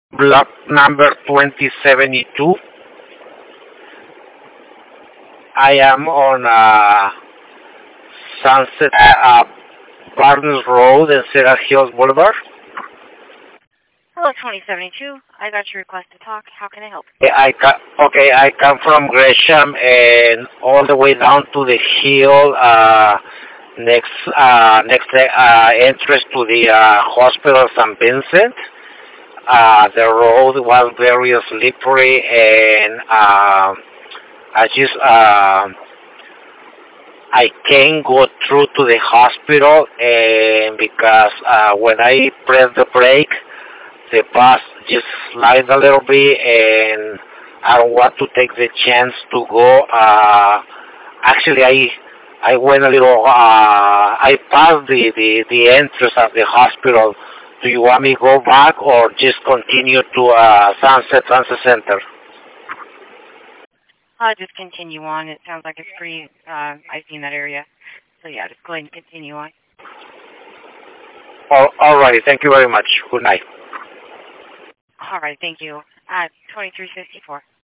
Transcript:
Block number 2072. I am on Sunset Gardens Road and Cedar Hills Boulevard. Hello, 2072. I got your request to talk. How can I help? I come from Gresham and all the way down to the hill, next entrance to the hospital St. Vincent. The road was very slippery, and I can't go through to the hospital, and because when I press the brake, the bus just slides a little bit, and I don't want to take the chance to go. Actually, I went a little. I passed the entrance of the hospital. Do you want me to go back or just continue to Sunset Center? Just continue on. It sounds like it's pretty icy in that area. So yeah, just go ahead and continue on. All right. Thank you very much. Good night. All right. Thank you. 2354.